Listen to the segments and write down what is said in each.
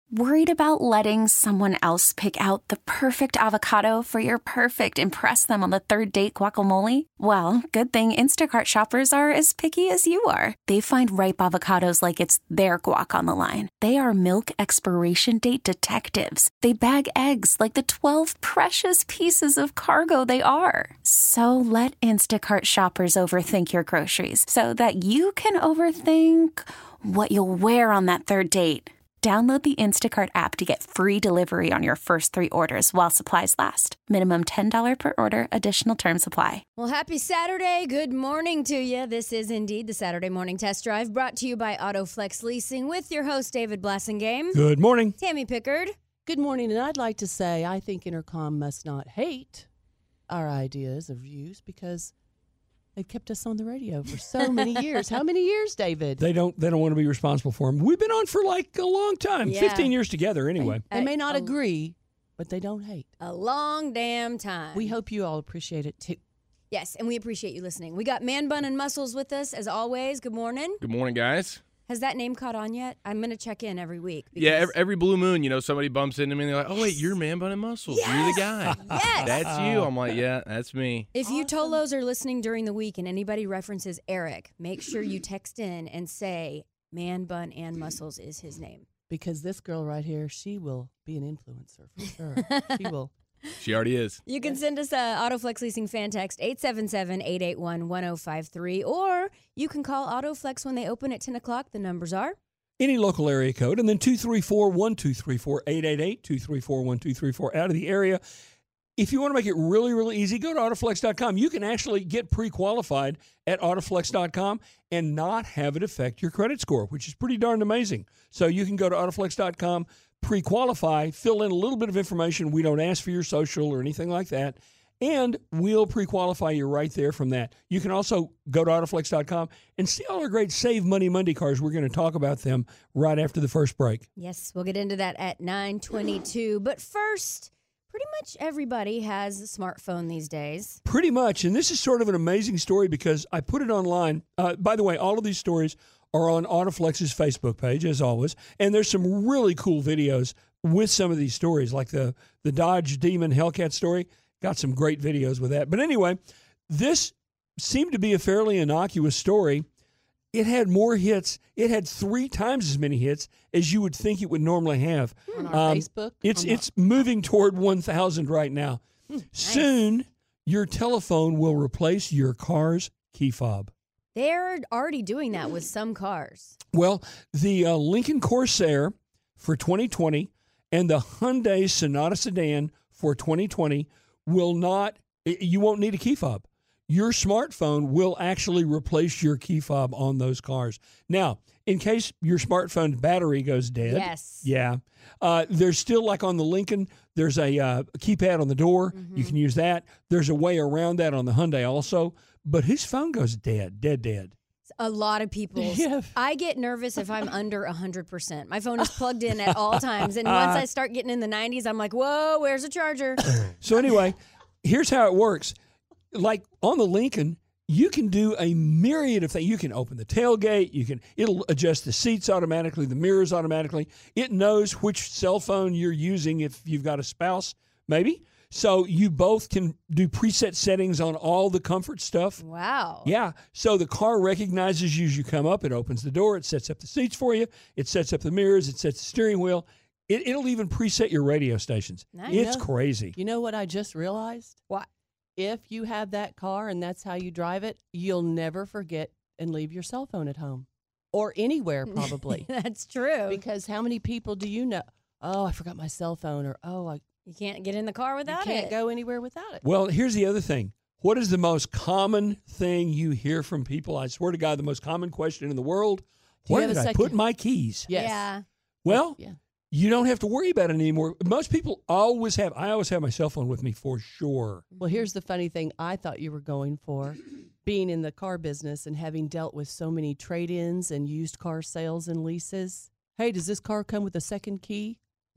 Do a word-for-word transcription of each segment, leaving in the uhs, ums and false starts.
Worried about letting someone else pick out the perfect avocado for your perfect impress them on the third date guacamole? Well, good thing Instacart shoppers are as picky as you are. They find ripe avocados like it's their guac on the line. They are milk expiration date detectives. They bag eggs like the twelve precious pieces of cargo they are. So let Instacart shoppers overthink your groceries so that you can overthink what you'll wear on that third date. Download the Instacart app to get free delivery on your first three orders while supplies last. Minimum ten dollars per order. Additional terms apply. Well, happy Saturday. Good morning to you. This is indeed the Saturday Morning Test Drive brought to you by AutoFlex Leasing with your host, David Blassingame. Good morning. Tammy Pickard. Good morning, and I'd like to say I think Intercom must not hate our ideas or views because they've kept us on the radio for so many years. How many years, David? They don't They don't want to be responsible for them. We've been on for like a long time, Yeah. fifteen years together anyway. They may not a, agree, but they don't hate. A long damn time. We hope you all appreciate it, too. Yes, and we appreciate you listening. We got Man Bun and Muscles with us, as always. Good morning. Good morning, guys. Has that name caught on yet? I'm going to check in every week. Yeah, because- every, every blue moon, you know, somebody bumps into me and they're like, oh, wait, you're Man Bun and Muscles. You're the guy. Yes. That's you. I'm like, yeah, that's me. If you Tolos are listening during the week and anybody references Eric, make sure you text in and say Man Bun and Muscles is his name. Because this girl right here, she will be an influencer for sure. She will. She already is. You can send us a AutoFlex Leasing fan text, eight seven seven, eight eight one, one oh five three, or you can call AutoFlex when they open at ten o'clock. The numbers are? Any local area code, and then two three four, one two three four, eight eight eight, two three four, one two three four out of the area. If you want to make it really, really easy, go to autoflex dot com. You can actually get pre-qualified at autoflex dot com and not have it affect your credit score, which is pretty darn amazing. So you can go to autoflex dot com, pre-qualify, fill in a little bit of information. We don't ask for your social or anything like that, and we'll pre-qualify you right there from that. You can also go to autoflex dot com and see all our great Save Money Monday cars. We're going to talk about them right after the first break. Yes, we'll get into that at nine twenty-two. But first, pretty much everybody has a smartphone these days. Pretty much, and this is sort of an amazing story because I put it online. Uh, by the way, all of these stories are on AutoFlex's Facebook page, as always, and there's some really cool videos with some of these stories, like the, the Dodge Demon Hellcat story. Got some great videos with that. But anyway, this seemed to be a fairly innocuous story. It had more hits. It had three times as many hits as you would think it would normally have. On our Um, Facebook? It's On the- it's moving toward one thousand right now. Soon, your telephone will replace your car's key fob. They're already doing that with some cars. Well, the uh, Lincoln Corsair for twenty twenty and the Hyundai Sonata Sedan for twenty twenty will not, you won't need a key fob. Your smartphone will actually replace your key fob on those cars. Now, in case your smartphone battery goes dead. Yes. Yeah. Uh, there's still, like on the Lincoln, there's a uh, keypad on the door. Mm-hmm. You can use that. There's a way around that on the Hyundai also. But his phone goes dead, dead, dead. A lot of people. Yeah. I get nervous if I'm under one hundred percent. My phone is plugged in at all times. And once I start getting in the nineties, I'm like, whoa, where's the charger? So anyway, here's how it works. Like on the Lincoln, you can do a myriad of things. You can open the tailgate. You can, it'll adjust the seats automatically, the mirrors automatically. It knows which cell phone you're using if you've got a spouse, maybe. So you both can do preset settings on all the comfort stuff. Wow. Yeah. So the car recognizes you as you come up. It opens the door. It sets up the seats for you. It sets up the mirrors. It sets the steering wheel. It, it'll even preset your radio stations. Nice. It's know- crazy. You know what I just realized? What? If you have that car and that's how you drive it, you'll never forget and leave your cell phone at home or anywhere probably. That's true. Because how many people do you know? Oh, I forgot my cell phone, or oh, I You can't get in the car without you can't it. go anywhere without it. Well, here's the other thing. What is the most common thing you hear from people? I swear to God, the most common question in the world, Do you where have did a I second- put my keys? Yes. Yeah. Well, Yeah. you don't have to worry about it anymore. Most people always have, I always have my cell phone with me for sure. Well, here's the funny thing I thought you were going for. Being in the car business and having dealt with so many trade-ins and used car sales and leases. Hey, does this car come with a second key?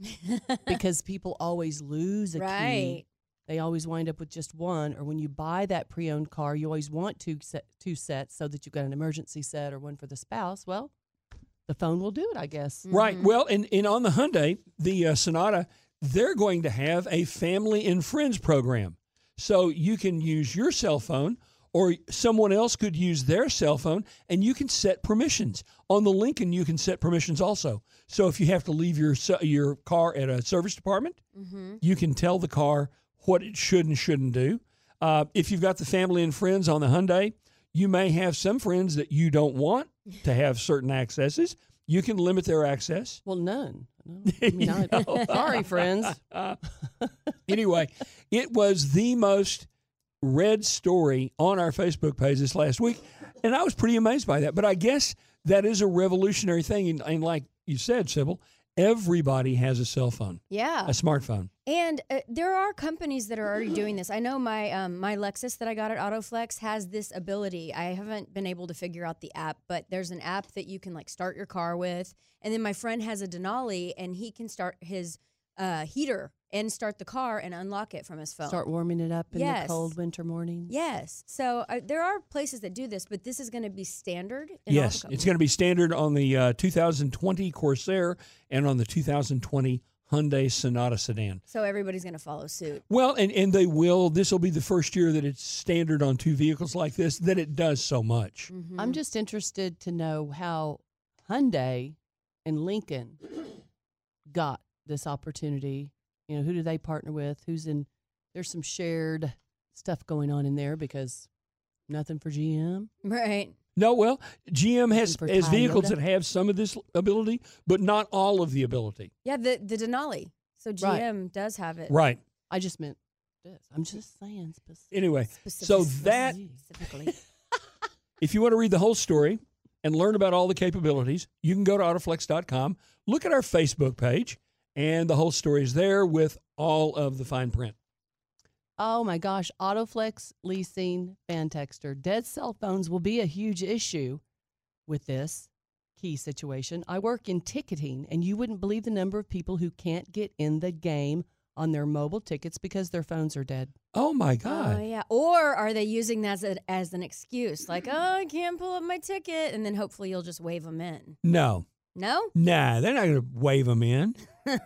Because people always lose a Right. key. They always wind up with just one. Or when you buy that pre-owned car, you always want two set, two sets so that you've got an emergency set or one for the spouse. Well, the phone will do it, I guess. Right. Well, and, and on the Hyundai, the uh, Sonata, they're going to have a family and friends program. So you can use your cell phone, or someone else could use their cell phone, and you can set permissions. On the Lincoln, you can set permissions also. So if you have to leave your your car at a service department, Mm-hmm. you can tell the car what it should and shouldn't do. Uh, if you've got the family and friends on the Hyundai, you may have some friends that you don't want to have certain accesses. You can limit their access. Well, none. No, I mean, I, sorry, friends. Anyway, it was the most read story on our Facebook page this last week, and I was pretty amazed by that. But I guess that is a revolutionary thing. And, and like you said, Sybil, everybody has a cell phone, Yeah. a smartphone. And uh, there are companies that are already doing this. I know my um, my Lexus that I got at AutoFlex has this ability. I haven't been able to figure out the app, but there's an app that you can like start your car with. And then my friend has a Denali, and he can start his uh, heater and start the car and unlock it from his phone. Start warming it up in Yes. the cold winter mornings. Yes. So uh, there are places that do this, but this is going to be standard. In all Yes, the it's going to be standard on the uh, two thousand twenty Corsair and on the two thousand twenty Hyundai Sonata sedan. So everybody's going to follow suit. Well, and, and they will. This will be the first year that it's standard on two vehicles like this, that it does so much. Mm-hmm. I'm just interested to know how Hyundai and Lincoln got this opportunity. You know, who do they partner with? Who's in? There's some shared stuff going on in there because nothing for G M. Right. No, well, G M has, For has vehicles Toyota? that have some of this ability, but not all of the ability. Yeah, the, the Denali. So G M does have it. Right. I just meant this. I'm just saying. Specific. Anyway, Specific- so that, Specifically. if you want to read the whole story and learn about all the capabilities, you can go to autoflex dot com, look at our Facebook page, and the whole story is there with all of the fine print. Oh my gosh, Autoflex leasing fan texter. Dead cell phones will be a huge issue with this key situation. I work in ticketing, and you wouldn't believe the number of people who can't get in the game on their mobile tickets because their phones are dead. Oh, my Oh, God. yeah. Or are they using that as, a, as an excuse? Like, oh, I can't pull up my ticket. And then hopefully you'll just wave them in. No. No? Nah, they're not going to wave them in.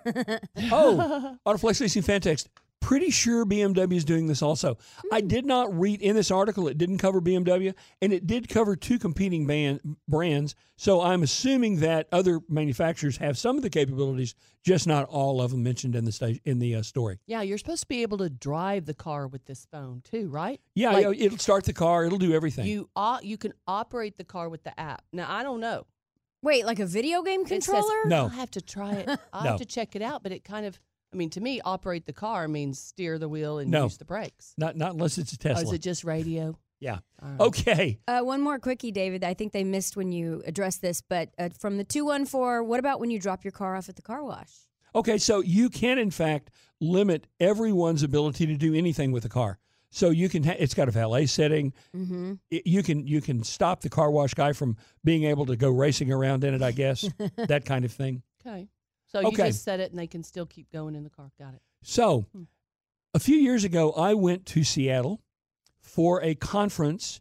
Oh, Autoflex Leasing Fan Text. Pretty sure B M W is doing this also. I did not read in this article, it didn't cover B M W, and it did cover two competing band, brands. So I'm assuming that other manufacturers have some of the capabilities, just not all of them mentioned in the sta- in the uh, story. Yeah, you're supposed to be able to drive the car with this phone too, right? Yeah, Like, you know, it'll start the car, it'll do everything. You uh, you can operate the car with the app. Now, I don't know. Wait, like a video game It says- controller? No. I'll have to try it. I'll No. have to check it out, but it kind of, I mean, to me, operate the car means steer the wheel and No. use the brakes. not not unless it's a Or Tesla. is it just radio? yeah. All right. Okay. Uh, one more quickie, David. I think they missed when you addressed this, but uh, from the two one four, what about when you drop your car off at the car wash? Okay, so you can, in fact, limit everyone's ability to do anything with a car. So you can, ha- it's got a valet setting. Mm-hmm. It- you can you can stop the car wash guy from being able to go racing around in it, I guess, that kind of thing. Okay. So you Okay. just set it and they can still keep going in the car. Got it. So Hmm. a few years ago, I went to Seattle for a conference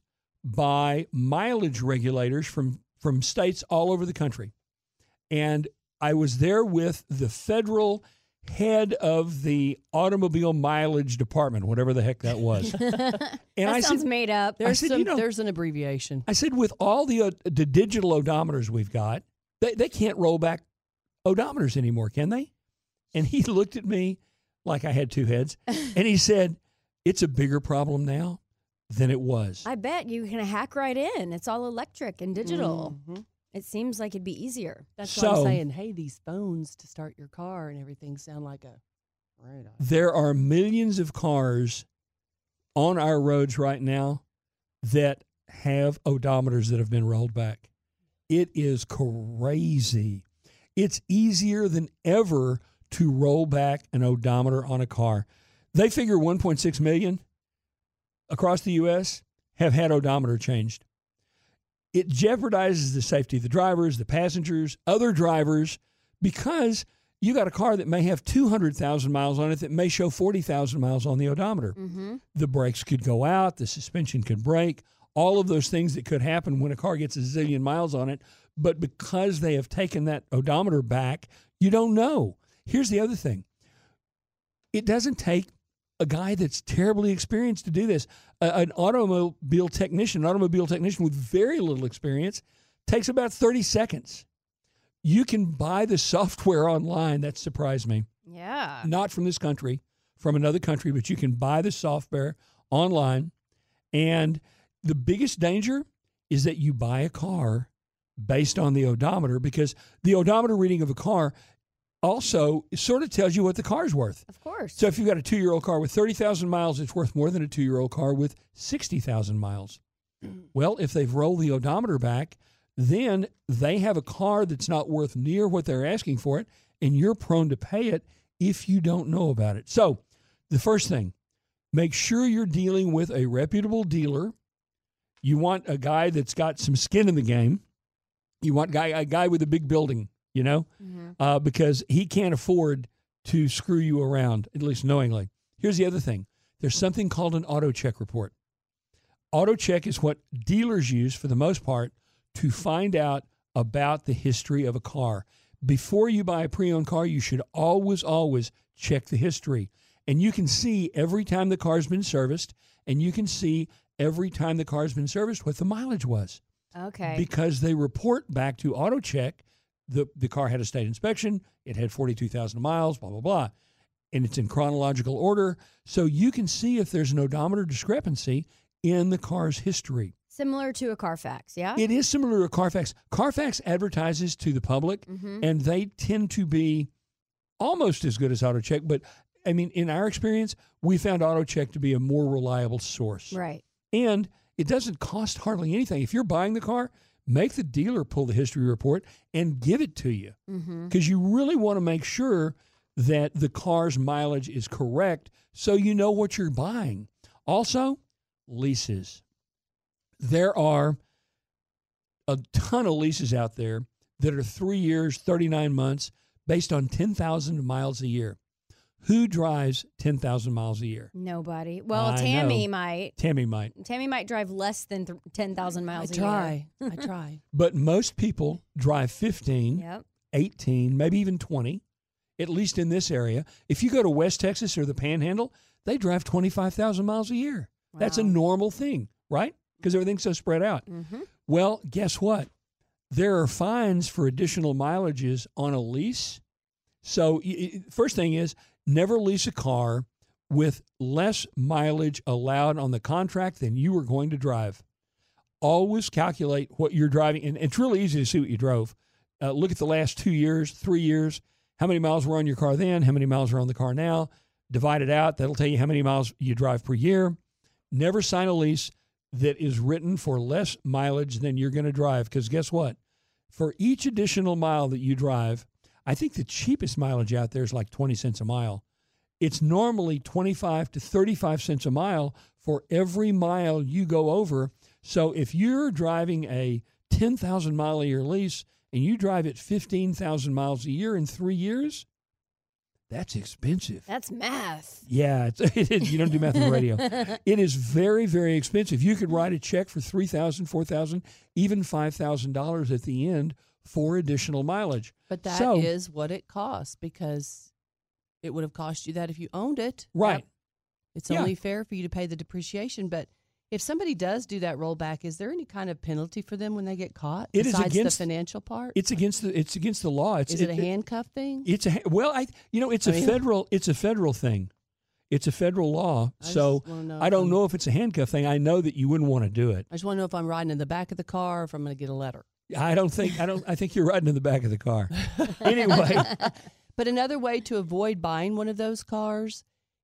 by mileage regulators from, from states all over the country. And I was there with the federal head of the automobile mileage department, whatever the heck that was. And that I sounds said, made up. There's said, some, you know- there's an abbreviation. I said, with all the uh, the digital odometers we've got, they, they can't roll back odometers anymore, can they? And he looked at me like I had two heads, and he said, it's a bigger problem now than it was. I bet you can hack right in. It's all electric and digital. Mhm. It seems like it'd be easier. That's why I'm So- saying, hey, these phones to start your car and everything sound like a radar. There are millions of cars on our roads right now that have odometers that have been rolled back. It is crazy. It's easier than ever to roll back an odometer on a car. They figure one point six million across the U S have had odometer changed. It jeopardizes the safety of the drivers, the passengers, other drivers, because you got a car that may have two hundred thousand miles on it that may show forty thousand miles on the odometer. Mm-hmm. The brakes could go out, the suspension could break, all of those things that could happen when a car gets a zillion miles on it But because they have taken that odometer back, you don't know. Here's the other thing. It doesn't take a guy that's terribly experienced to do this. Uh, an automobile technician, an automobile technician with very little experience, takes about thirty seconds. You can buy the software online. That surprised me. Yeah. Not from this country, from another country, but you can buy the software online. And the biggest danger is that you buy a car based on the odometer, because the odometer reading of a car also sort of tells you what the car's worth. Of course. So if you've got a two-year-old car with thirty thousand miles, it's worth more than a two-year-old car with sixty thousand miles. Well, if they've rolled the odometer back, then they have a car that's not worth near what they're asking for it, and you're prone to pay it if you don't know about it. So the first thing, make sure you're dealing with a reputable dealer. You want a guy that's got some skin in the game. You want guy, a guy with a big building, you know, mm-hmm. uh, because he can't afford to screw you around, at least knowingly. Here's the other thing. There's something called an auto check report. Auto check is what dealers use for the most part to find out about the history of a car. Before you buy a pre-owned car, you should always, always check the history. And you can see every time the car's been serviced, and you can see every time the car's been serviced what the mileage was. Okay. Because they report back to AutoCheck, the, the car had a state inspection, it had forty-two thousand miles, blah, blah, blah. And it's in chronological order. So you can see if there's an odometer discrepancy in the car's history. Similar to a Carfax, yeah? It is similar to a Carfax. Carfax advertises to the public, mm-hmm. and they tend to be almost as good as AutoCheck. But, I mean, in our experience, we found AutoCheck to be a more reliable source. Right. And it doesn't cost hardly anything. If you're buying the car, make the dealer pull the history report and give it to you. Because mm-hmm. you really want to make sure that the car's mileage is correct so you know what you're buying. Also, leases. There are a ton of leases out there that are three years, thirty-nine months, based on ten thousand miles a year. Who drives ten thousand miles a year? Nobody. Well, I Tammy know. might. Tammy might. Tammy might drive less than th- ten thousand miles I a try. year. I try. But most people drive fifteen, Yep. eighteen, maybe even twenty, at least in this area. If you go to West Texas or the Panhandle, they drive twenty-five thousand miles a year. Wow. That's a normal thing, right? Because everything's so spread out. Mm-hmm. Well, guess what? There are fines for additional mileages on a lease. So y- first thing is, never lease a car with less mileage allowed on the contract than you are going to drive. Always calculate what you're driving. And it's really easy to see what you drove. Uh, look at the last two years, three years. How many miles were on your car then? How many miles are on the car now? Divide it out. That'll tell you how many miles you drive per year. Never sign a lease that is written for less mileage than you're going to drive. Because guess what? For each additional mile that you drive, I think the cheapest mileage out there is like twenty cents a mile. It's normally twenty-five to thirty-five cents a mile for every mile you go over. So if you're driving a ten thousand mile a year lease and you drive it fifteen thousand miles a year in three years, that's expensive. That's math. Yeah, it's, it is. You don't do math on the radio. It is very, very expensive. You could write a check for three thousand dollars, four thousand dollars, even five thousand dollars at the end for additional mileage. But that so, is what it costs, because it would have cost you that if you owned it. Right. It's Yeah. only fair for you to pay the depreciation. But if somebody does do that rollback, is there any kind of penalty for them when they get caught? It is besides against- the financial part? It's against the it's against the law. It's is it, a handcuff thing? It's a well, I you know it's I a mean- federal it's a federal thing. It's a federal law. I So just wanna know I if don't I'm- know if it's a handcuff thing. I know that you wouldn't want to do it. I just want to know if I'm riding in the back of the car or if I'm going to get a letter. I don't think I don't I think you're riding in the back of the car. Anyway, But another way to avoid buying one of those cars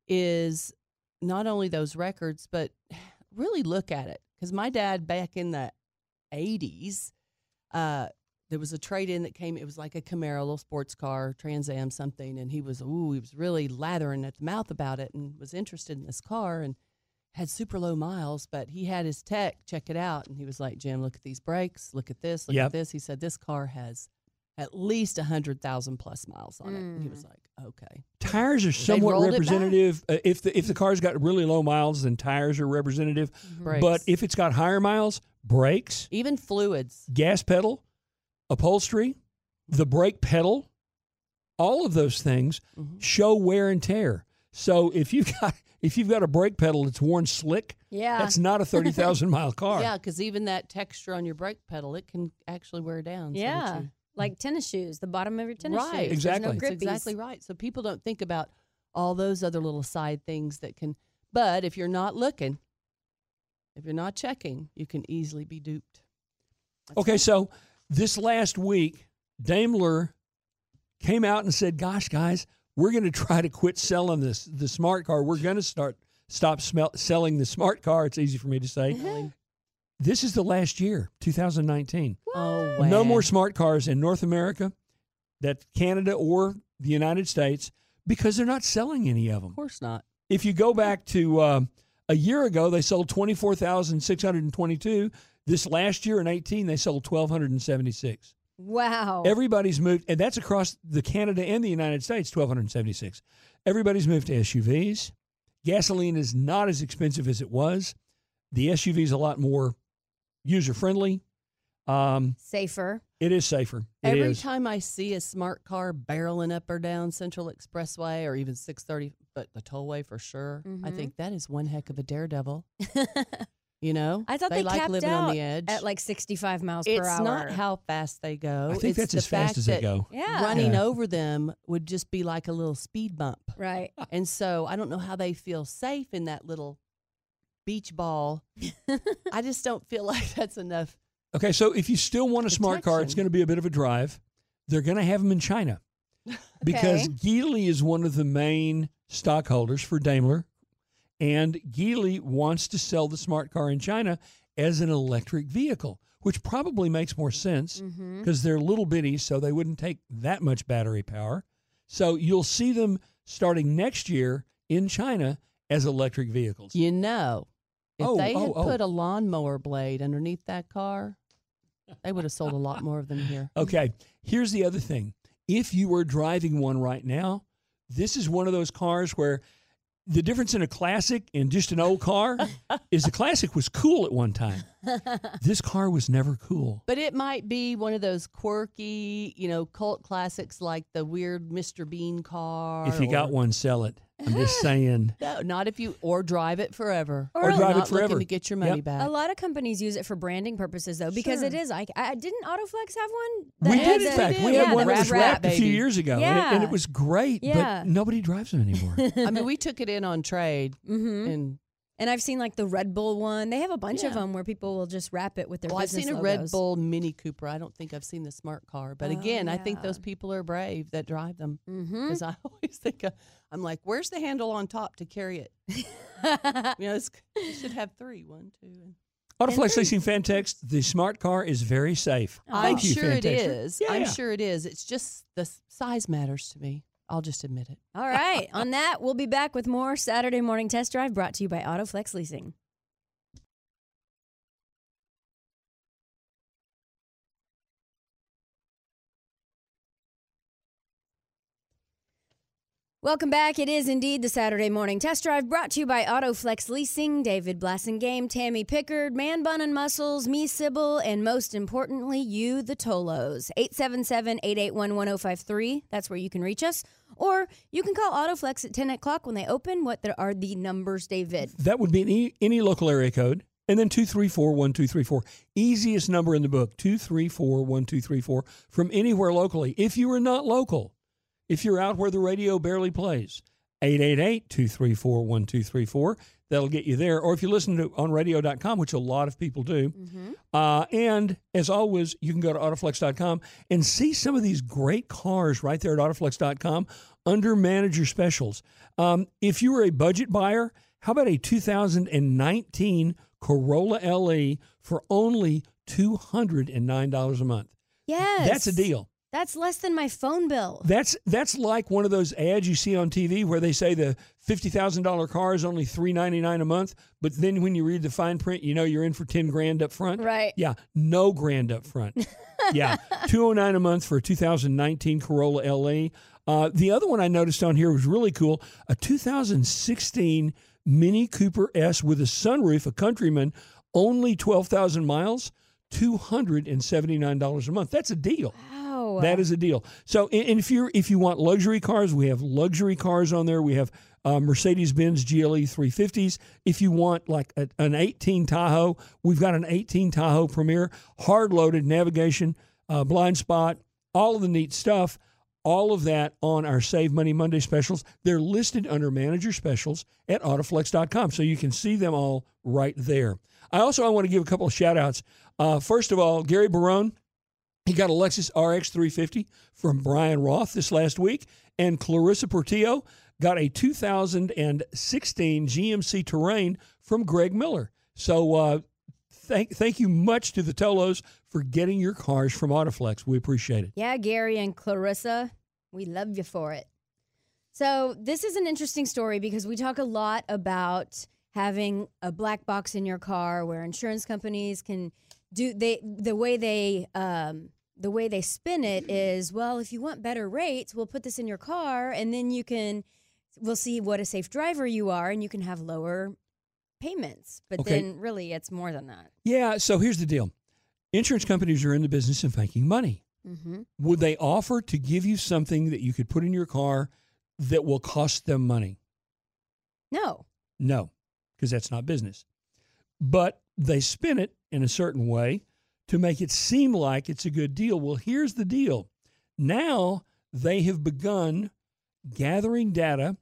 is not only those records, but really look at it. Because my dad, back in the eighties, uh, there was a trade-in that came. It was like a Camaro, a little sports car, Trans Am something. And he was, ooh, he was really lathering at the mouth about it and was interested in this car and had super low miles. But he had his tech check it out. And he was like, Jim, look at these brakes. Look at this. Look Yep. at this. He said, this car has at least one hundred thousand plus miles on it. And he was like, okay. tires are somewhat rolled it back. representative. Uh, if the if the car's got really low miles, then tires are representative. Brakes. But if it's got higher miles, brakes, Even fluids. gas pedal, upholstery, the brake pedal, all of those things Mm-hmm. show wear and tear. So if you've got if you've got a brake pedal that's worn slick, Yeah. that's not a thirty thousand mile car. Yeah, because even that texture on your brake pedal, it can actually wear down. so that Yeah. you- Like tennis shoes, the bottom of your tennis Right. shoes. There's Exactly. no That's That's grippies. exactly right. So people don't think about all those other little side things that can. But if you're not looking, if you're not checking, you can easily be duped. That's Okay, right. so this last week, Daimler came out and said, "Gosh, guys, we're going to try to quit selling this the smart car. We're going to start stop smell, selling the smart car." It's easy for me to say. This is the last year, two thousand nineteen. Oh, No wow. more smart cars in North America, that Canada or the United States, because they're not selling any of them. Of course not. If you go back to uh, a year ago, they sold twenty-four thousand six hundred twenty-two. This last year in eighteen, they sold one thousand two hundred seventy-six. Wow. Everybody's moved, and that's across the Canada and the United States, one thousand two hundred seventy-six. Everybody's moved to S U Vs. Gasoline is not as expensive as it was. The S U V is a lot more user-friendly. Um, Safer. it is safer. It Every is. time I see a smart car barreling up or down Central Expressway or even six thirty, but the tollway for sure, I Mhm. think that is one heck of a daredevil. You know, I thought they, like capped living out on the edge. at like sixty-five miles it's per hour. not how fast they go. I think it's that's the as fast fact as they that go. Yeah. Running Yeah. over them would just be like a little speed bump. Right. And so I don't know how they feel safe in that little beach ball. I just don't feel like that's enough. Okay, so if you still want a smart car, it's Protection. going to be a bit of a drive. They're going to have them in China because Geely is one of the main stockholders for Daimler, and Geely wants to sell the smart car in China as an electric vehicle, which probably makes more sense Mm-hmm. because they're little bitty, so they wouldn't take that much battery power. So you'll see them starting next year in China as electric vehicles. You know, if Oh, they oh, had oh. put a lawnmower blade underneath that car, they would have sold a lot more of them here. Okay, here's the other thing. If you were driving one right now, this is one of those cars where the difference in a classic and just an old car is the classic was cool at one time. This car was never cool. But it might be one of those quirky, you know, cult classics like the weird Mister Bean car. If you got or- one, sell it. I'm just saying. No, not if you, or drive it forever. Or Or drive it not looking forever. to get your money Yep. back. A lot of companies use it for branding purposes, though, because Sure. it is like I didn't Autoflex have one. We that did, had in the- fact. We yeah, had the one that was wrap wrapped a few baby. years ago, and, it, and Yeah. it was great, Yeah. but nobody drives them anymore. I mean, we took it in on trade, Mhm. and And I've seen like the Red Bull one. They have a bunch of Yeah. them where people will just wrap it with their well, I've business seen a logos. Red Bull Mini Cooper. I don't think I've seen the smart car, but Oh, again, I think yeah. those people are brave that drive them Mm-hmm. because I always think of, I'm like, where's the handle on top to carry it? You know, it's, you should have three, one, two. And Autoflex Leasing Fan Text, the smart car is very safe. I'm Thank I'm you, sure it Fan Texter. is. Yeah, I'm yeah. sure it is. It's just the s- size matters to me. I'll just admit it. All right. On that, we'll be back with more Saturday Morning Test Drive brought to you by Autoflex Leasing. Welcome back. It is indeed the Saturday Morning Test Drive brought to you by Autoflex Leasing. David Blassingame, Tammy Pickard, Man Bun and Muscles, me, Sybil, and most importantly, you, the Tolos. eight seven seven, eight eight one, one oh five three. That's where you can reach us. Or you can call Autoflex at ten o'clock when they open. What the- are the numbers, David? That would be any, any local area code. And then two three four, one two three four. Easiest number in the book, two three four, one two three four, from anywhere locally. If you are not local, if you're out where the radio barely plays, eight eight eight, two three four, one two three four. That'll get you there. Or if you listen to on radio dot com, which a lot of people do. Mm-hmm. Uh, and as always, you can go to autoflex dot com and see some of these great cars right there at autoflex dot com under manager specials. Um, if you were a budget buyer, how about a two thousand nineteen Corolla L E for only two hundred nine dollars a month? Yes. That's a deal. That's less than my phone bill. That's that's like one of those ads you see on T V where they say the fifty thousand dollars car is only three ninety-nine a month, but then when you read the fine print, you know you're in for ten grand up front. Right. Yeah, no grand up front. Yeah, two oh nine a month for a two thousand nineteen Corolla L E. Uh, the other one I noticed on here was really cool, a two thousand sixteen Mini Cooper S with a sunroof, a Countryman, only twelve thousand miles, two hundred seventy-nine dollars a month. That's a deal. Wow. That is a deal. So, and and if you're if you want luxury cars, we have luxury cars on there. We have uh, Mercedes-Benz G L E three fifties. If you want like a, an eighteen Tahoe, we've got an eighteen Tahoe Premier, hard-loaded navigation, uh, blind spot, all of the neat stuff. All of that on our Save Money Monday specials. They're listed under manager specials at autoflex dot com, so you can see them all right there. I also I want to give a couple of shout-outs. Uh, first of all, Gary Barone, he got a Lexus R X three fifty from Brian Roth this last week, and Clarissa Portillo got a two thousand sixteen G M C Terrain from Greg Miller. So uh, thank thank you much to the Tolos for getting your cars from Autoflex. We appreciate it. Yeah, Gary and Clarissa, we love you for it. So this is an interesting story because we talk a lot about having a black box in your car where insurance companies can do they the way they um, the way they spin it is, well, if you want better rates, we'll put this in your car, and then you can we'll see what a safe driver you are, and you can have lower payments. But Okay. then really it's more than that. Yeah, so here's the deal. Insurance companies are in the business of making money. Mm-hmm. Would they offer to give you something that you could put in your car that will cost them money? No. No, because that's not business. But they spin it in a certain way to make it seem like it's a good deal. Well, here's the deal. Now they have begun gathering data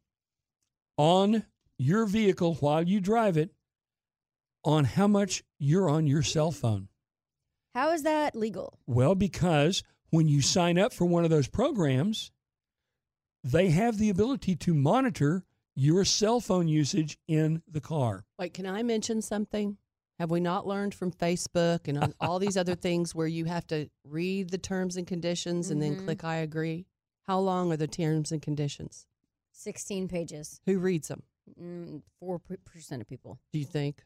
on your vehicle while you drive it on how much you're on your cell phone. How is that legal? Well, because when you sign up for one of those programs, they have the ability to monitor your cell phone usage in the car. Wait, can I mention something? Have we not learned from Facebook and on all these other things where you have to read the terms and conditions and Mhm. then click I agree? How long are the terms and conditions? sixteen pages. Who reads them, Mm, four percent of people. do you think?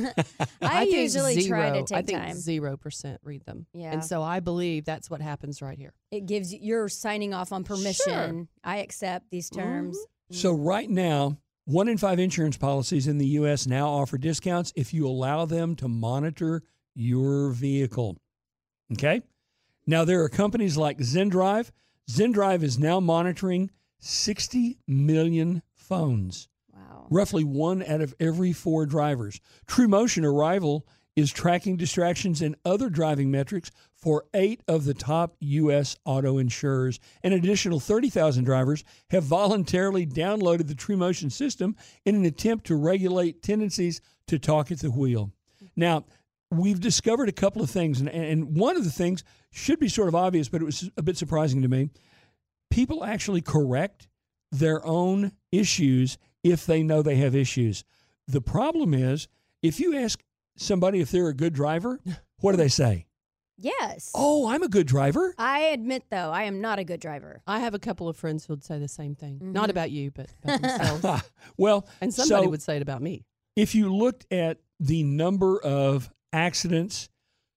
I, think usually try to zero- take I think time. zero percent read them. Yeah. And so I believe that's what happens right here. It gives you, you're signing off on permission. I accept these terms. So right now, one in five insurance policies in the U S now offer discounts if you allow them to monitor your vehicle. Okay? Now, there are companies like ZenDrive. ZenDrive is now monitoring sixty million phones, Wow. roughly one out of every four drivers. TrueMotion Arrival is tracking distractions and other driving metrics for eight of the top U S auto insurers. An additional thirty thousand drivers have voluntarily downloaded the TrueMotion system in an attempt to regulate tendencies to talk at the wheel. Now, we've discovered a couple of things, and, and one of the things should be sort of obvious, but it was a bit surprising to me. People actually correct their own issues if they know they have issues. The problem is, if you ask somebody if they're a good driver, what do they say? Yes. Oh, I'm a good driver. I admit, though, I am not a good driver. I have a couple of friends who would say the same thing. Mhm. Not about you, but about themselves. Well, And somebody so would say it about me. if you looked at the number of accidents,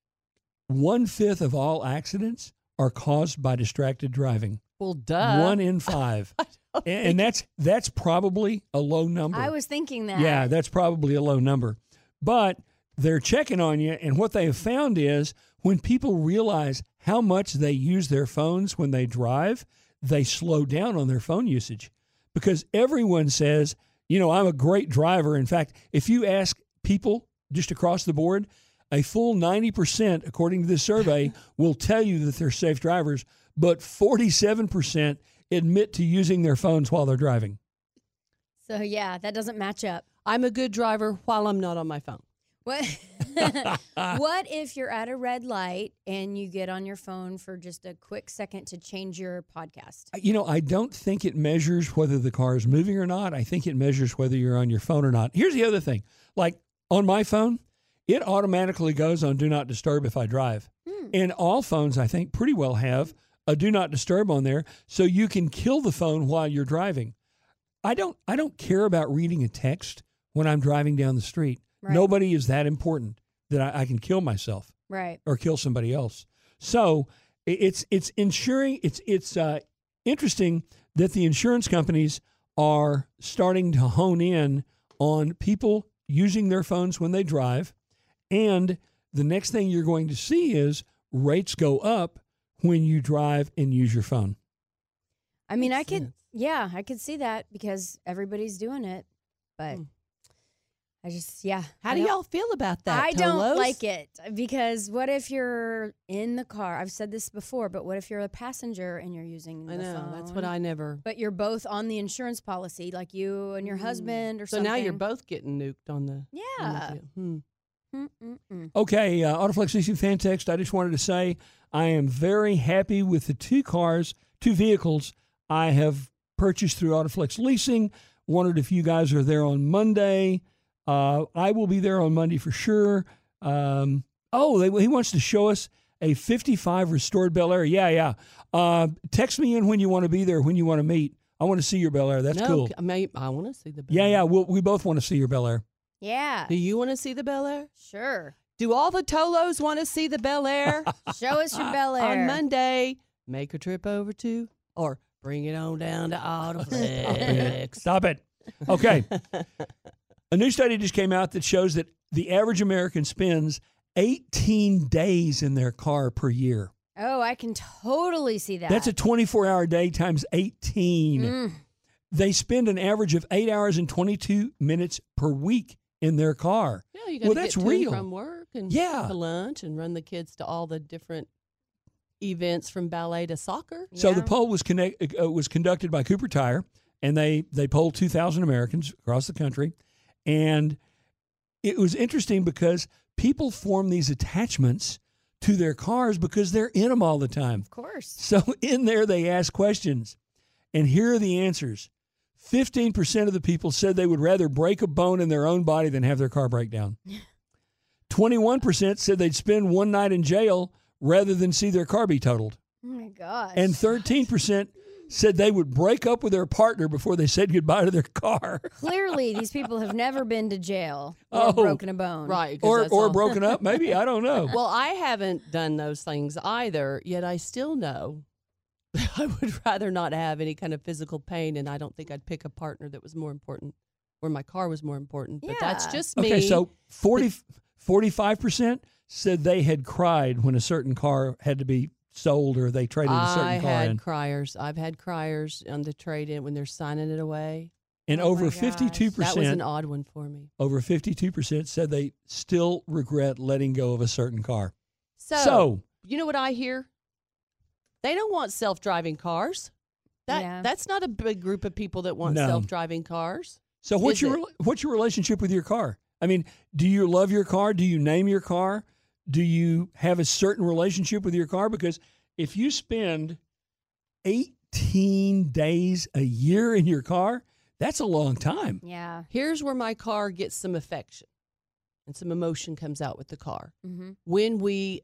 one-fifth of all accidents are caused by distracted driving. Well, duh. One in five. and, and that's that's probably a low number. I was thinking that. Yeah, that's probably a low number. But they're checking on you, and what they have found is when people realize how much they use their phones when they drive, they slow down on their phone usage. Because everyone says, you know, I'm a great driver. In fact, if you ask people just across the board, a full ninety percent, according to this survey, will tell you that they're safe drivers, but forty-seven percent admit to using their phones while they're driving. So, yeah, that doesn't match up. I'm a good driver while I'm not on my phone. What? What if you're at a red light and you get on your phone for just a quick second to change your podcast? You know, I don't think it measures whether the car is moving or not. I think it measures whether you're on your phone or not. Here's the other thing. Like on my phone, it automatically goes on Do Not Disturb if I drive. Hmm. And all phones, I think, pretty well have a Do Not Disturb on there, so you can kill the phone while you're driving. I don't I don't care about reading a text when I'm driving down the street. Right. Nobody is that important that I, I can kill myself Right. or kill somebody else. So i- it's it's ensuring it's it's uh, interesting that the insurance companies are starting to hone in on people using their phones when they drive, and the next thing you're going to see is rates go up when you drive and use your phone. I mean, Makes I could, sense. yeah, I could see that because everybody's doing it, but Hmm. I just, yeah. How I do don't- y'all feel about that? I don't Tolos? like it because what if you're in the car? I've said this before, but what if you're a passenger and you're using the I know. phone? That's what I never. But you're both on the insurance policy, like you and your Mm. husband or So something. now you're both getting nuked on the. on the Yeah. deal. Hmm. Mm-mm-mm. Okay, uh, Autoflex Leasing Fan Text, I just wanted to say I am very happy with the two cars, two vehicles I have purchased through Autoflex Leasing. Wondered if you guys are there on Monday. Uh, I will be there on Monday for sure. Um, oh, they, he wants to show us a fifty-five restored Bel Air. Yeah, yeah. Uh, text me in when you want to be there, when you want to meet. I want to see your Bel Air. That's no, cool. I, mean, I want to see the Bel Yeah, Air. yeah. We'll, we both want to see your Bel Air. Yeah, Do you want to see the Bel Air? sure. Do all the Tolos want to see the Bel Air? Show us your Bel Air. On Monday, make a trip over to, or bring it on down to Autoflex. Stop it. Okay. A new study just came out that shows that the average American spends eighteen days in their car per year. Oh, I can totally see that. That's a twenty-four hour day times eighteen. Mm. They spend an average of eight hours and twenty-two minutes per week in their car. Yeah, you got Well, to that's get to real. and from work and Yeah. to lunch and run the kids to all the different events from ballet to soccer. So the Yeah. poll was connect, uh, was conducted by Cooper Tire, and they they polled two thousand Americans across the country, and it was interesting because people form these attachments to their cars because they're in them all the time. Of course. So in there they ask questions, and here are the answers. fifteen percent of the people said they would rather break a bone in their own body than have their car break down. twenty-one percent said they'd spend one night in jail rather than see their car be totaled. Oh my gosh. And thirteen percent said they would break up with their partner before they said goodbye to their car. Clearly, these people have never been to jail or Oh, broken a bone. Right. 'cause Or that's or all- broken up, maybe. I don't know. Well, I haven't done those things either, yet I still know I would rather not have any kind of physical pain, and I don't think I'd pick a partner that was more important, where my car was more important. But that's Yeah. just me. Okay, so forty, forty-five percent said they had cried when a certain car had to be sold or they traded a certain I car had in. criers. I've had criers on the trade in when they're signing it away. And Oh my over gosh. fifty-two That was an percent, odd one for me. over fifty-two percent said they still regret letting go of a certain car. So, So, you know what I hear? They don't want self-driving cars. That Yeah. that's not a big group of people that want No. self-driving cars. so what's Is your it? rela- what's your relationship with your car? I mean, do you love your car? Do you name your car? Do you have a certain relationship with your car? Because if you spend eighteen days a year in your car, that's a long time. Yeah. Here's where my car gets some affection and some emotion comes out with the car. Mm-hmm. When we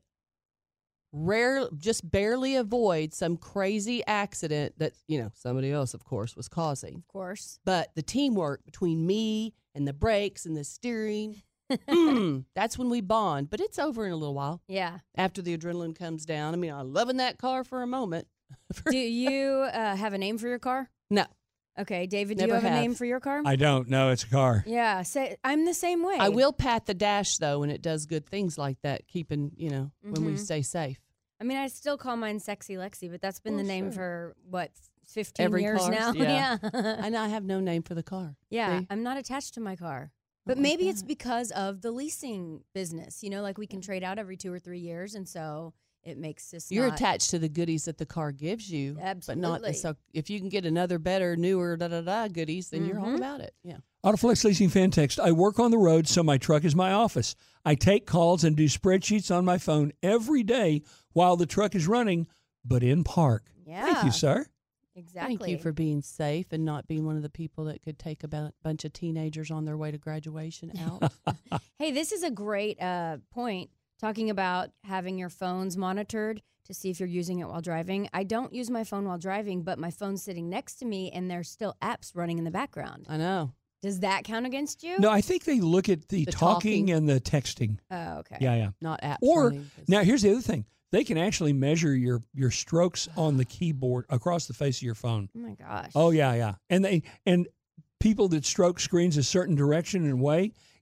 rare just barely avoid some crazy accident that, you know, somebody else, of course, was causing. Of course. But the teamwork between me and the brakes and the steering, mm, that's when we bond. But it's over in a little while Yeah. after the adrenaline comes down. I mean, I'm loving that car for a moment. Do you uh, have a name for your car? No, Okay, David, do Never you have, a have. name for your car? I don't know. It's a car. yeah. Say, I'm the same way. I will pat the dash, though, when it does good things like that, keeping, you know, when we Mhm. stay safe. I mean, I still call mine Sexy Lexi, but that's been Well, the name sure. for what, fifteen Every years cars, now? yeah. yeah. And I have no name for the car. Yeah, See? I'm not attached to my car. Not But like maybe it's that. because of the leasing business. You know, like we can trade out every two or three years, and so it makes this. You're not, attached to the goodies that the car gives you, but not the, Absolutely. so. If you can get another, better, newer, da da da goodies, then you're all Mhm. about it. Yeah. Autoflex Leasing Fan Text. I work on the road, so my truck is my office. I take calls and do spreadsheets on my phone every day while the truck is running, but in park. Yeah. Thank you, sir. Exactly. Thank you for being safe and not being one of the people that could take a bu- bunch of teenagers on their way to graduation out. Hey, this is a great uh, point talking about having your phones monitored to see if you're using it while driving. I don't use my phone while driving, but my phone's sitting next to me and there's still apps running in the background. I know. Does that count against you? No, I think they look at the, The talking, talking. and the texting. Oh, okay. Yeah, yeah. Not apps. Or running, 'cause- now here's the other thing. They can actually measure your your strokes on the keyboard across the face of your phone. Oh my gosh. Oh yeah, yeah. And they and people that stroke screens a certain direction and way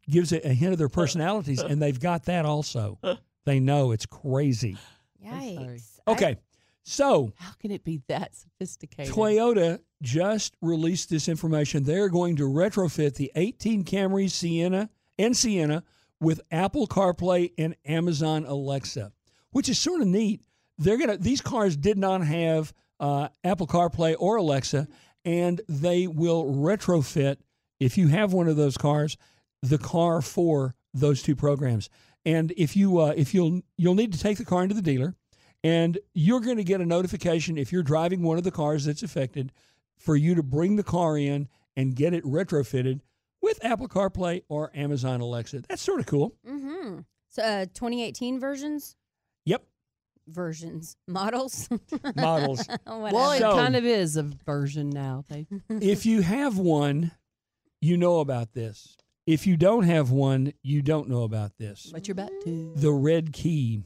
gives a, a hint of their personalities, and they've got that also. They know it's crazy. Yikes. Okay, so How can it be that sophisticated? Toyota just released this information. They're going to retrofit the eighteen Camry Sienna and Sienna with Apple CarPlay and Amazon Alexa, which is sort of neat. They're gonna; these cars did not have uh, Apple CarPlay or Alexa, and they will retrofit, if you have one of those cars, the car for those two programs. And if you uh, if you'll you'll need to take the car into the dealer, and you're going to get a notification if you're driving one of the cars that's affected, for you to bring the car in and get it retrofitted with Apple CarPlay or Amazon Alexa. That's sort of cool. Mm-hmm. So uh, twenty eighteen versions? Yep. Versions. Models? Models. Well, it So- kind of is a version now. They If you have one, you know about this. If you don't have one, you don't know about this. but you're about to. The red key.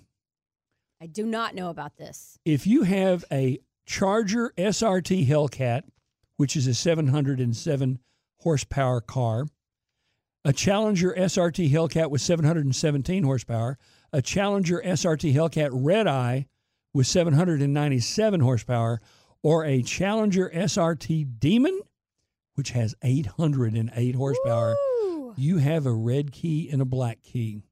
I do not know about this. If you have a Charger S R T Hellcat, which is a seven hundred seven horsepower car, a Challenger S R T Hellcat with seven hundred seventeen horsepower, a Challenger S R T Hellcat Red Eye with seven hundred ninety-seven horsepower, or a Challenger S R T Demon, which has eight hundred eight horsepower, Woo! you have a red key and a black key.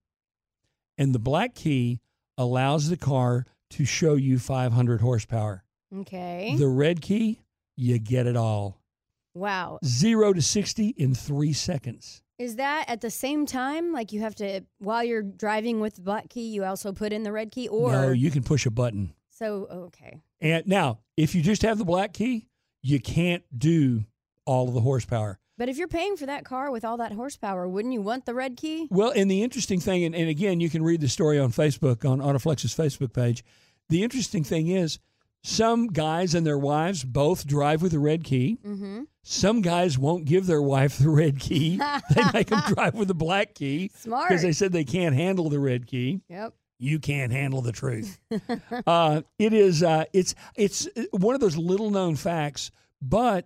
And the black key allows the car to show you five hundred horsepower. Okay. The red key, you get it all. Wow. Zero to sixty in three seconds. Is that at the same time? Like you have to, while you're driving with the black key, you also put in the red key? Or No, you can push a button. So, okay. And now, if you just have the black key, you can't do all of the horsepower. But if you're paying for that car with all that horsepower, wouldn't you want the red key? Well, and the interesting thing, and, and again, you can read the story on Facebook, on Autoflex's Facebook page. The interesting thing is, some guys and their wives both drive with a red key. Mm-hmm. Some guys won't give their wife the red key. They make them drive with the black key Smart. because they said they can't handle the red key. Yep. You can't handle the truth. uh, it is. Uh, it's. It's one of those little known facts, but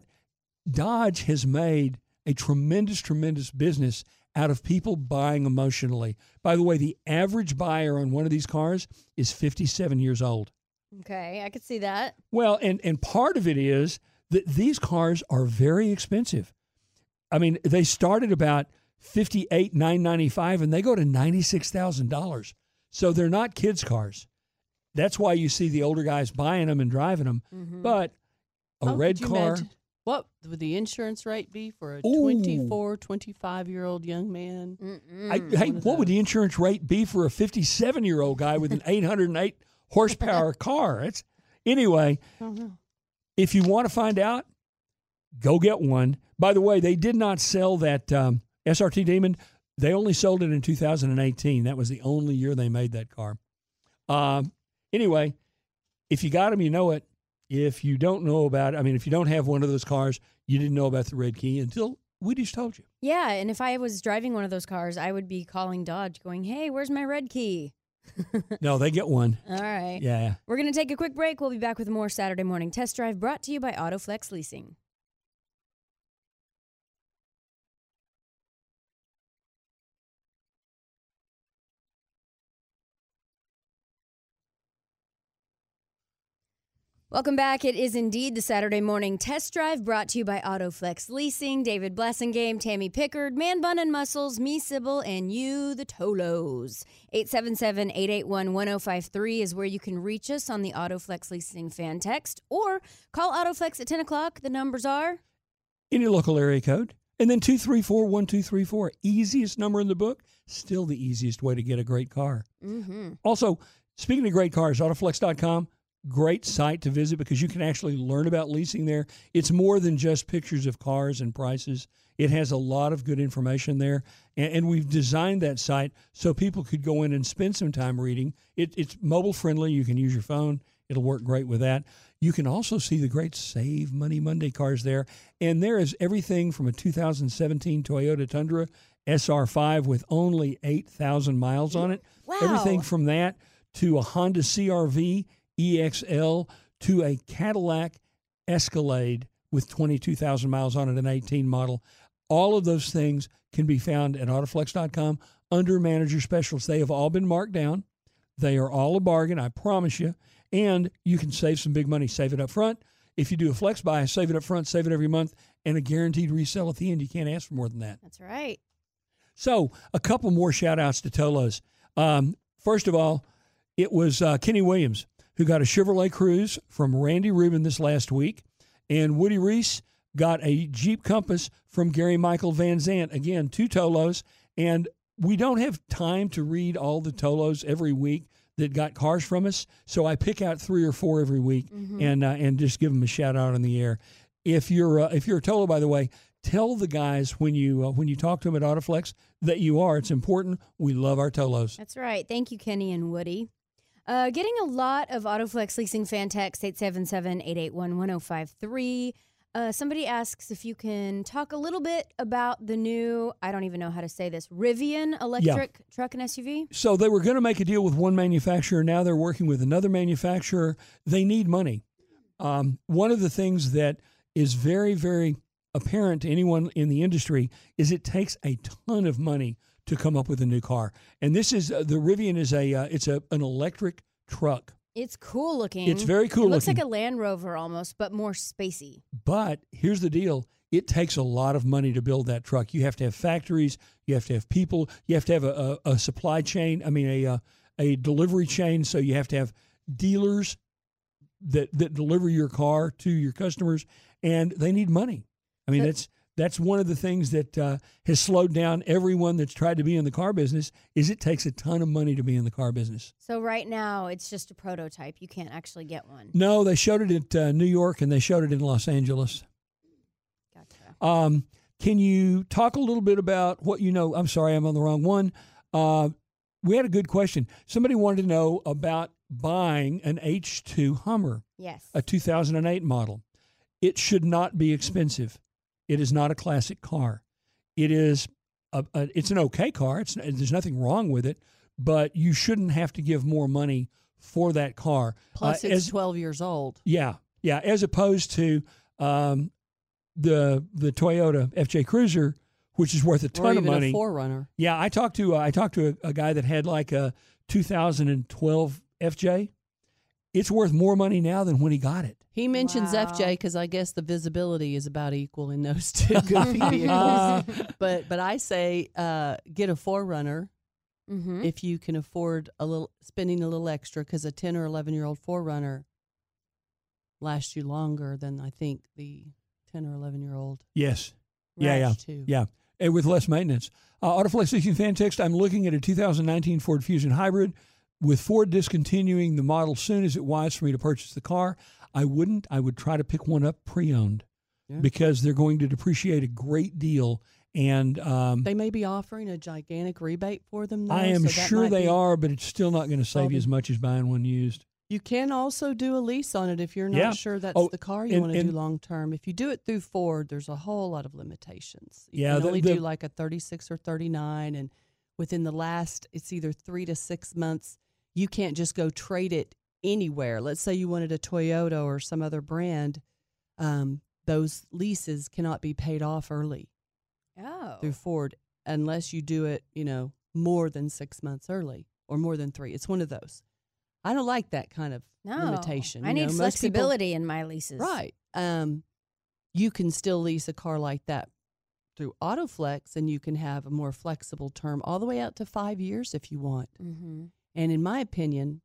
Dodge has made a tremendous, tremendous business out of people buying emotionally. By the way, the average buyer on one of these cars is fifty-seven years old. Okay, I could see that. Well, and, and part of it is that these cars are very expensive. I mean, they start at about fifty-eight thousand nine hundred ninety-five dollars and they go to ninety-six thousand dollars. So they're not kids' cars. That's why you see the older guys buying them and driving them. Mm-hmm. But a Oh, red could you car, imagine? What would the insurance rate be for a Ooh. twenty-four, twenty-five-year-old young man? I, Mm-mm. hey, One of what would those. the insurance rate be for a fifty-seven-year-old guy with an eight hundred eight horsepower car? It's, anyway, I don't know. if you want to find out, go get one. By the way, they did not sell that um, S R T Demon. They only sold it in two thousand eighteen. That was the only year they made that car. Um, anyway, if you got them, you know it. If you don't know about it, I mean, if you don't have one of those cars, you didn't know about the red key until we just told you. Yeah, and if I was driving one of those cars, I would be calling Dodge going, hey, where's my red key? No, they get one. All right. Yeah. We're going to take a quick break. We'll be back with more Saturday Morning Test Drive brought to you by Autoflex Leasing. Welcome back. It is indeed the Saturday Morning Test Drive brought to you by Autoflex Leasing. David Blessingame, Tammy Pickard, Man Bun and Muscles, me, Sybil, and you, the Tolos. eight seven seven, eight eight one, one oh five three is where you can reach us on the Autoflex Leasing fan text or call Autoflex at ten o'clock. The numbers are In your local area code. And then two three four, one two three four. Easiest number in the book. Still the easiest way to get a great car. mm-hmm. Also, speaking of great cars, autoflex dot com. Great site to visit because you can actually learn about leasing there. It's more than just pictures of cars and prices. It has a lot of good information there. And, and we've designed that site so people could go in and spend some time reading. It, it's mobile friendly. You can use your phone. It'll work great with that. You can also see the great Save Money Monday cars there. And there is everything from a two thousand seventeen Toyota Tundra S R five with only eight thousand miles on it. Wow. Everything from that to a Honda C R V E X L to a Cadillac Escalade with twenty-two thousand miles on it, an eighteen model. All of those things can be found at autoflex dot com under manager specials. They have all been marked down. They are all a bargain, I promise you. And you can save some big money. Save it up front. If you do a flex buy, save it up front, save it every month, and a guaranteed resale at the end. You can't ask for more than that. That's right. So a couple more shout-outs to Tolos. Um, first of all, it was uh, Kenny Williams who got a Chevrolet Cruze from Randy Rubin this last week, and Woody Reese got a Jeep Compass from Gary Michael Van Zant. Again, two Tolos, and we don't have time to read all the Tolos every week that got cars from us, so I pick out three or four every week mm-hmm. and uh, and just give them a shout-out on the air. If you're uh, if you're a Tolo, by the way, tell the guys when you uh, when you talk to them at Autoflex that you are. It's important. We love our Tolos. That's right. Thank you, Kenny and Woody. Uh, getting a lot of Autoflex leasing fan text, eight seven seven, eight eight one, one oh five three. Uh, somebody asks if you can talk a little bit about the new, I don't even know how to say this, Rivian electric yeah. truck and S U V. So they were going to make a deal with one manufacturer. Now they're working with another manufacturer. They need money. Um, one of the things that is very, very apparent to anyone in the industry is it takes a ton of money to come up with a new car. And this is, uh, the Rivian is a, uh, it's a an electric truck. It's cool looking. It's very cool looking. It looks looking. like a Land Rover almost, but more spacey. But here's the deal. It takes a lot of money to build that truck. You have to have factories. You have to have people. You have to have a, a, a supply chain. I mean, a, a a delivery chain. So you have to have dealers that, that deliver your car to your customers, and they need money. I mean, that's that's one of the things that uh, has slowed down everyone that's tried to be in the car business is it takes a ton of money to be in the car business. So right now, it's just a prototype. You can't actually get one. No, they showed it at uh, New York, and they showed it in Los Angeles. Gotcha. Um, can you talk a little bit about what you know? I'm sorry, I'm on the wrong one. Uh, we had a good question. Somebody wanted to know about buying an H two Hummer. Yes. A two thousand eight model. It should not be expensive. It is not a classic car. It is a, a it's an okay car. It's there's nothing wrong with it, but you shouldn't have to give more money for that car. Plus, uh, it's as, twelve years old. Yeah, yeah. As opposed to um, the the Toyota F J Cruiser, which is worth a ton or of even money. A four runner. Yeah, I talked to uh, I talked to a, a guy that had like a two thousand twelve F J. It's worth more money now than when he got it. He mentions Wow. F J because I guess the visibility is about equal in those two goofy vehicles. but but I say uh, get a four runner Mm-hmm. if you can afford a little spending a little extra, because a ten or eleven year old four runner lasts you longer than I think the ten or eleven year old. Yes. Yeah, yeah, too. yeah. And with less maintenance. Uh, Autoflex leasing fan text. I'm looking at a two thousand nineteen Ford Fusion Hybrid. With Ford discontinuing the model soon, is it wise for me to purchase the car? I wouldn't. I would try to pick one up pre-owned Yeah. because they're going to depreciate a great deal. And um, They may be offering a gigantic rebate for them, though. I am so that sure might they be- are, but it's still not going to save you as much as buying one used. You can also do a lease on it if you're not Yeah. sure that's Oh, the car you and- want to do and- long term. If you do it through Ford, there's a whole lot of limitations. You Yeah, can the- only the- do like a thirty-six or thirty-nine, and within the last, it's either three to six months. You can't just go trade it anywhere. Let's say you wanted a Toyota or some other brand. Um, those leases cannot be paid off early Oh. through Ford unless you do it, you know, more than six months early or more than three. It's one of those. I don't like that kind of No. limitation. I you need know, most people- flexibility in my leases. Right. Um, you can still lease a car like that through Autoflex, and you can have a more flexible term all the way out to five years if you want. Mm-hmm. And in my opinion,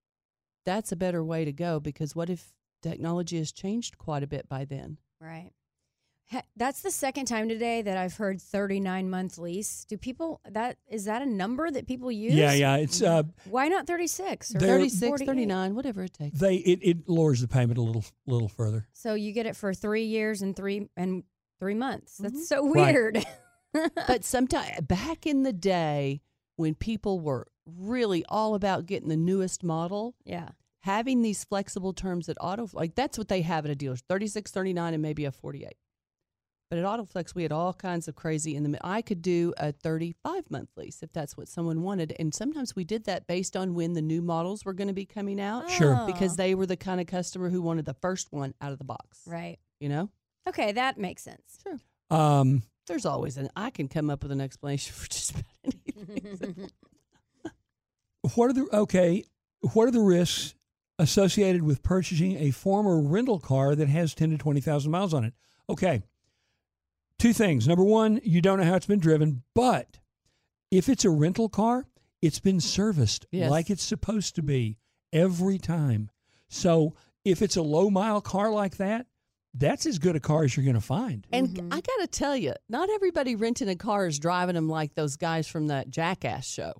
that's a better way to go, because what if technology has changed quite a bit by then? Right. Ha- That's the second time today that I've heard thirty-nine month lease. Do people, that, is that a number that people use? Yeah, yeah. It's uh, Why not thirty-six or They're- thirty-six, forty-eight? thirty-nine, whatever it takes. they it, it lowers the payment a little little further. So you get it for three years and three and three months. That's Mhm. so Right. weird. But sometime back in the day when people were really all about getting the newest model, yeah. having these flexible terms at Auto, like that's what they have at a dealer, thirty-six, thirty-nine, and maybe a forty-eight. But at Autoflex, we had all kinds of crazy in the mid. I could do a thirty-five month lease if that's what someone wanted. And sometimes we did that based on when the new models were going to be coming out. Sure. Oh. Because they were the kind of customer who wanted the first one out of the box. Right. You know? Okay, that makes sense. Sure. Um, There's always an. I can come up with an explanation for just about anything. What are the okay? What are the risks associated with purchasing a former rental car that has ten to twenty thousand miles on it? Okay, two things. Number one, you don't know how it's been driven, but if it's a rental car, it's been serviced Yes. like it's supposed to be every time. So if it's a low mile car like that, that's as good a car as you're going to find. And Mhm. I got to tell you, not everybody renting a car is driving them like those guys from that Jackass show.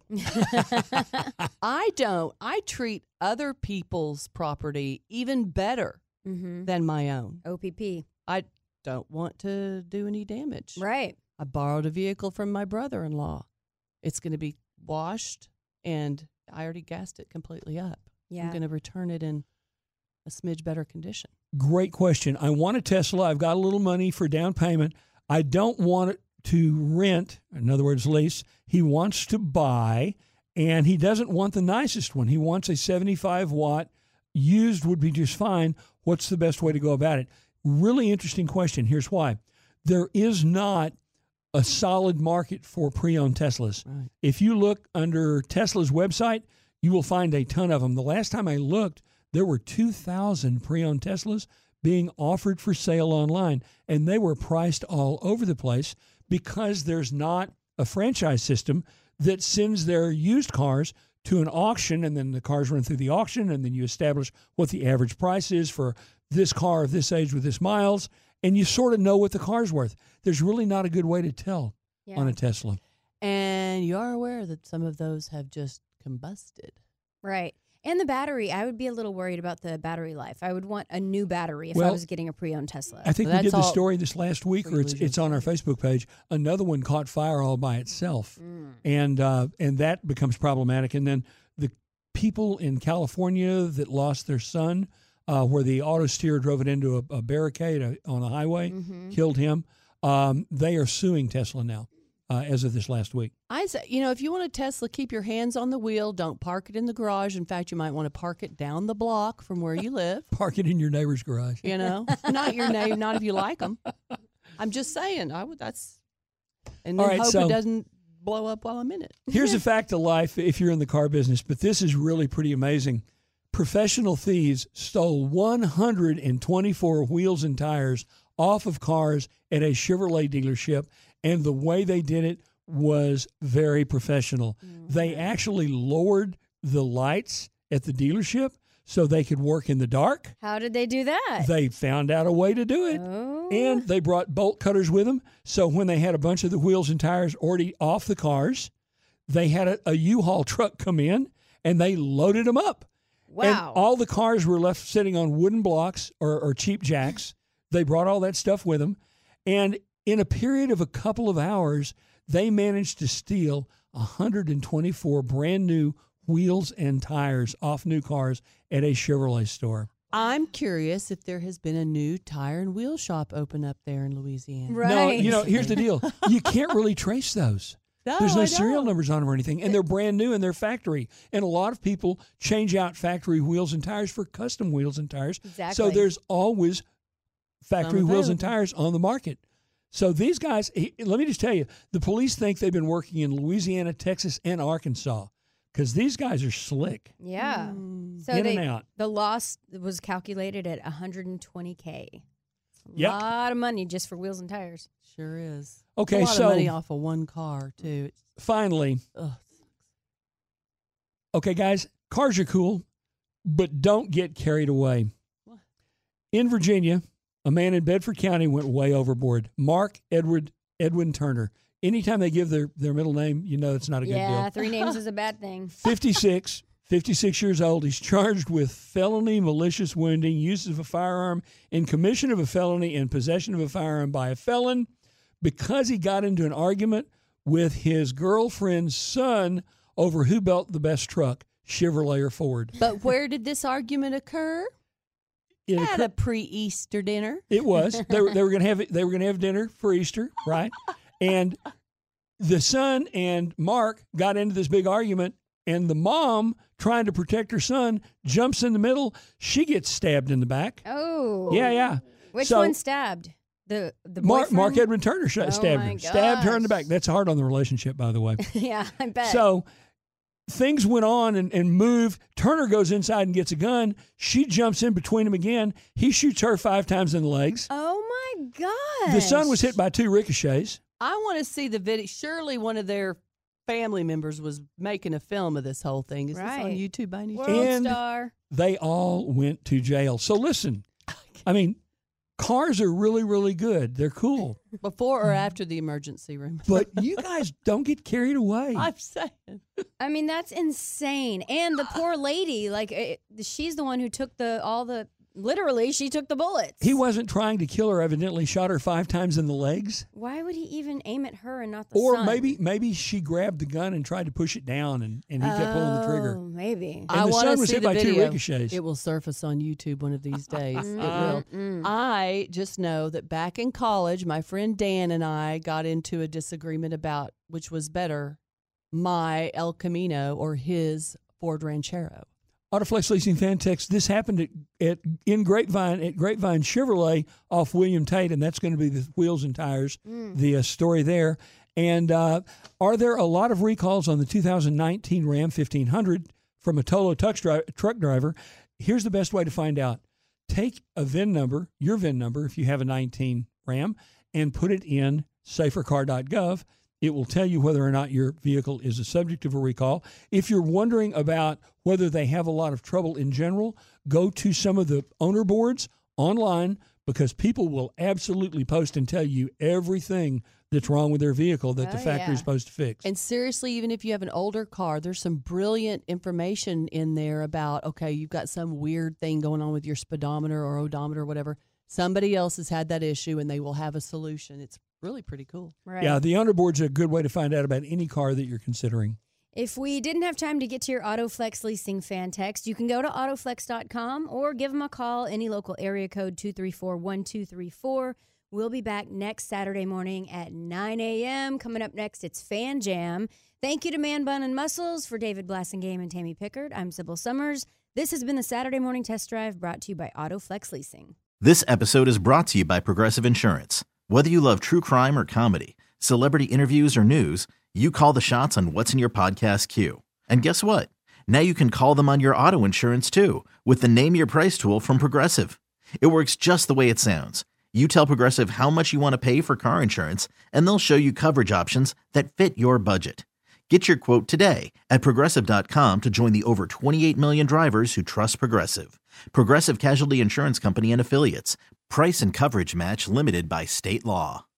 I don't. I treat other people's property even better Mm-hmm. than my own. O P P. I don't want to do any damage. Right. I borrowed a vehicle from my brother-in-law. It's going to be washed, and I already gassed it completely up. Yeah. I'm going to return it in a smidge better condition. Great question. I want a Tesla. I've got a little money for down payment. I don't want it to rent, in other words, lease. He wants to buy, and he doesn't want the nicest one. He wants a seventy-five watt. Used would be just fine. What's the best way to go about it? Really interesting question. Here's why. There is not a solid market for pre-owned Teslas. Right. If you look under Tesla's website, you will find a ton of them. The last time I looked, there were two thousand pre-owned Teslas being offered for sale online, and they were priced all over the place because there's not a franchise system that sends their used cars to an auction, and then the cars run through the auction, and then you establish what the average price is for this car of this age with this miles, and you sort of know what the car's worth. There's really not a good way to tell Yeah. on a Tesla. And you are aware that some of those have just combusted. Right. And the battery, I would be a little worried about the battery life. I would want a new battery if I Well, was getting a pre-owned Tesla. I think we That's did the all story this last week, or it's pre-collision. it's on our Facebook page. Another one caught fire all by itself, Mm. and uh, and that becomes problematic. And then the people in California that lost their son, uh, where the auto steer drove it into a, a barricade uh, on the highway, Mhm. killed him. Um, they are suing Tesla now, uh, as of this last week. I say, you know, if you want a Tesla, keep your hands on the wheel. Don't park it in the garage. In fact, you might want to park it down the block from where you live. Park it in your neighbor's garage. You know, not your name, not if you like them. I'm just saying. I would. That's and then All right, hope so- it doesn't blow up while I'm in it. Here's a fact of life if you're in the car business, but this is really pretty amazing. Professional thieves stole one hundred twenty-four wheels and tires off of cars at a Chevrolet dealership, and the way they did it was very professional. They actually lowered the lights at the dealership so they could work in the dark. How did they do that? They found out a way to do it. Oh. And they brought bolt cutters with them. So when they had a bunch of the wheels and tires already off the cars, they had a, a U-Haul truck come in and they loaded them up. And Wow. all the cars were left sitting on wooden blocks or, or cheap jacks. They brought all that stuff with them. And in a period of a couple of hours, they managed to steal one hundred twenty-four brand new wheels and tires off new cars at a Chevrolet store. I'm curious if there has been a new tire and wheel shop open up there in Louisiana. Right. No, you know, here's the deal. You can't really trace those. No, There's no I serial don't. numbers on them or anything, and they're brand new in their factory. And a lot of people change out factory wheels and tires for custom wheels and tires. Exactly. So there's always factory Some wheels and available. tires on the market. So these guys, he- let me just tell you, the police think they've been working in Louisiana, Texas, and Arkansas because these guys are slick. Yeah. Mm. So in they, and out. the loss was calculated at one hundred twenty K. A Yep. lot of money just for wheels and tires. Sure is. Okay, a lot so of money off of one car too. It's, finally, ugh. okay, guys, cars are cool, but don't get carried away. What? In Virginia, a man in Bedford County went way overboard. Mark Edward Edwin Turner. Anytime they give their, their middle name, you know it's not a good Yeah, deal. three names is a bad thing. fifty-six, fifty-six years old. He's charged with felony malicious wounding, use of a firearm in commission of a felony, and possession of a firearm by a felon because he got into an argument with his girlfriend's son over who built the best truck, Chevrolet or Ford. But where did this argument occur? It, At occur- a pre-Easter dinner. it was they were they were gonna have they were gonna have dinner for Easter, right? And the son and Mark got into this big argument, and the mom, trying to protect her son, jumps in the middle. She gets stabbed in the back. Oh. Yeah, yeah. Which So- one stabbed? The the Mark, boyfriend? Mark Edwin Turner sh- Oh stabbed my her. Stabbed her in the gosh. back. That's hard on the relationship, by the way. Yeah, I bet. So things went on and, and moved. Turner goes inside and gets a gun. She jumps in between them again. He shoots her five times in the legs. oh my god. The son was hit by two ricochets. I want to see the video. Surely one of their family members was making a film of this whole thing. Is this on Right. YouTube by any World chance? And- star. They all went to jail. So listen, I mean, cars are really, really good. They're cool. Before or after the emergency room? But you guys don't get carried away. I'm saying. I mean, that's insane. And the poor lady, like, it, she's the one who took the all the. Literally, she took the bullets. He wasn't trying to kill her, evidently shot her five times in the legs. Why would he even aim at her and not the Or son? maybe maybe she grabbed the gun and tried to push it down and, and he kept pulling the trigger. Oh, maybe. And I the want son to was see hit the by two video. ricochets. It will surface on YouTube one of these days. It will. Mm-mm. I just know that back in college, my friend Dan and I got into a disagreement about which was better, my El Camino or his Ford Ranchero. Autoflex Leasing fan text, this happened at, at in Grapevine at Grapevine Chevrolet off William Tate, and that's going to be the wheels and tires, the uh, story there. And uh, are there a lot of recalls on the two thousand nineteen Ram fifteen hundred from a Tolo truck, dri- truck driver? Here's the best way to find out. Take a V I N number, your V I N number, if you have a nineteen Ram, and put it in safer car dot gov. It will tell you whether or not your vehicle is a subject of a recall. If you're wondering about whether they have a lot of trouble in general, go to some of the owner boards online because people will absolutely post and tell you everything that's wrong with their vehicle that the Oh, factory yeah. is supposed to fix. And seriously, even if you have an older car, there's some brilliant information in there about, okay, you've got some weird thing going on with your speedometer or odometer or whatever. Somebody else has had that issue and they will have a solution. It's really pretty cool. Right. Yeah, the owner board's a good way to find out about any car that you're considering. If we didn't have time to get to your AutoFlex leasing fan text, you can go to autoflex dot com or give them a call, any local area code two three four, one two three four. We'll be back next Saturday morning at nine a.m. Coming up next, it's Fan Jam. Thank you to Man Bun and Muscles. For David Blassingame and Tammy Pickard, I'm Sybil Summers. This has been the Saturday Morning Test Drive brought to you by AutoFlex Leasing. This episode is brought to you by Progressive Insurance. Whether you love true crime or comedy, celebrity interviews or news, you call the shots on what's in your podcast queue. And guess what? Now you can call them on your auto insurance too with the Name Your Price tool from Progressive. It works just the way it sounds. You tell Progressive how much you want to pay for car insurance, and they'll show you coverage options that fit your budget. Get your quote today at Progressive dot com to join the over twenty-eight million drivers who trust Progressive. Progressive Casualty Insurance Company and Affiliates. Price and coverage match limited by state law.